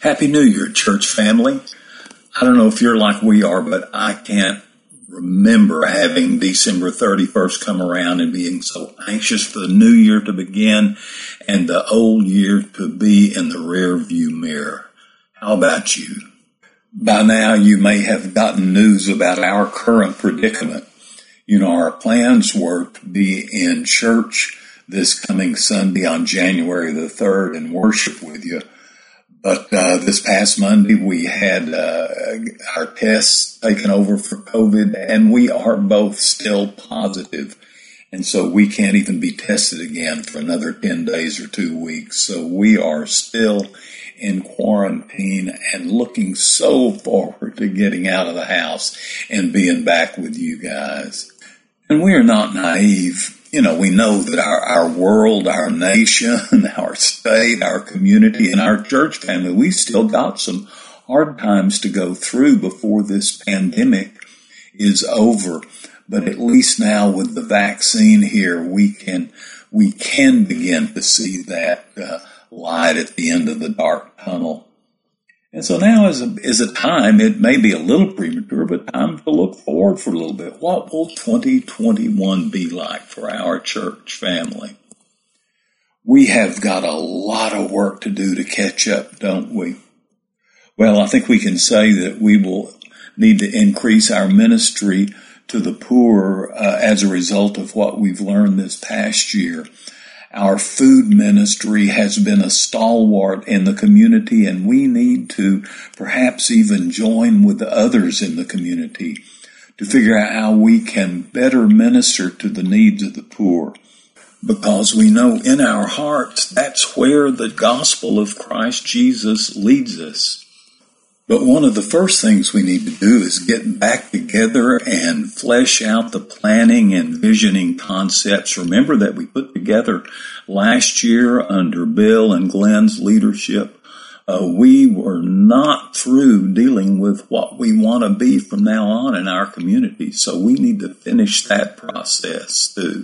Happy New Year, church family. I don't know if you're like we are, but I can't remember having December 31st come around and being so anxious for the new year to begin and the old year to be in the rear view mirror. How about you? By now, you may have gotten news about our current predicament. You know, our plans were to be in church this coming Sunday on January the 3rd and worship with you. But this past Monday, we had our tests taken over for COVID, and we are both still positive. And so we can't even be tested again for another 10 days or 2 weeks. So we are still in quarantine and looking so forward to getting out of the house and being back with you guys. And we are not naive. You know, we know that our world, our nation, our state, our community, and our church family, we still got some hard times to go through before this pandemic is over. But at least now with the vaccine here, we can begin to see that light at the end of the dark tunnel. And so now is a time, it may be a little premature, but time to look forward for a little bit. What will 2021 be like for our church family? We have got a lot of work to do to catch up, don't we? Well, I think we can say that we will need to increase our ministry to the poor as a result of what we've learned this past year. Our food ministry has been a stalwart in the community, and we need to perhaps even join with the others in the community to figure out how we can better minister to the needs of the poor. Because we know in our hearts that's where the gospel of Christ Jesus leads us. But one of the first things we need to do is get back together and flesh out the planning and visioning concepts. Remember that we put together last year under Bill and Glenn's leadership. We were not through dealing with what we want to be from now on in our community. So we need to finish that process too.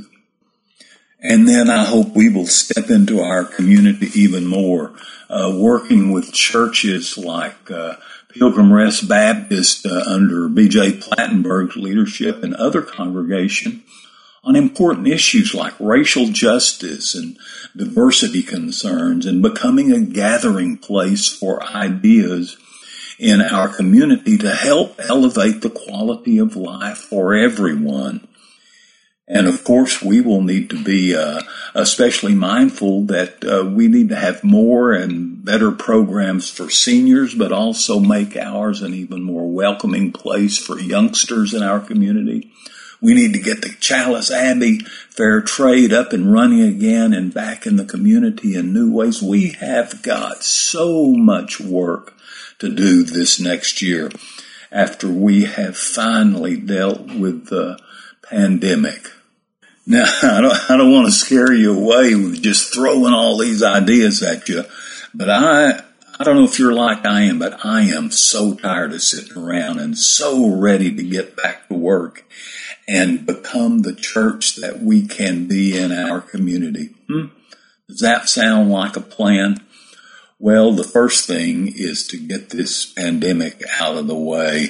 And then I hope we will step into our community even more, working with churches like Pilgrim Rest Baptist under B.J. Plattenberg's leadership and other congregations on important issues like racial justice and diversity concerns and becoming a gathering place for ideas in our community to help elevate the quality of life for everyone. And of course, we will need to be especially mindful that we need to have more and better programs for seniors, but also make ours an even more welcoming place for youngsters in our community. We need to get the Chalice Abbey Fair Trade up and running again and back in the community in new ways. We have got so much work to do this next year after we have finally dealt with the pandemic. Now, I don't want to scare you away with just throwing all these ideas at you, but I don't know if you're like I am, but I am so tired of sitting around and so ready to get back to work and become the church that we can be in our community. Does that sound like a plan? Well, the first thing is to get this pandemic out of the way.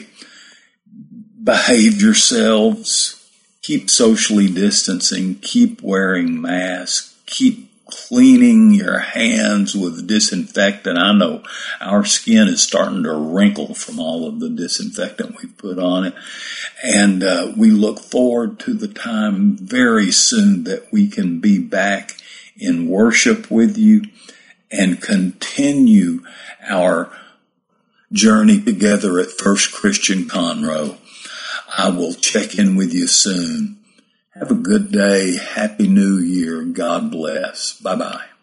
Behave yourselves. Keep socially distancing, keep wearing masks, keep cleaning your hands with disinfectant. I know our skin is starting to wrinkle from all of the disinfectant we've put on it. And we look forward to the time very soon that we can be back in worship with you and continue our journey together at First Christian Conroe. I will check in with you soon. Have a good day. Happy New Year. God bless. Bye-bye.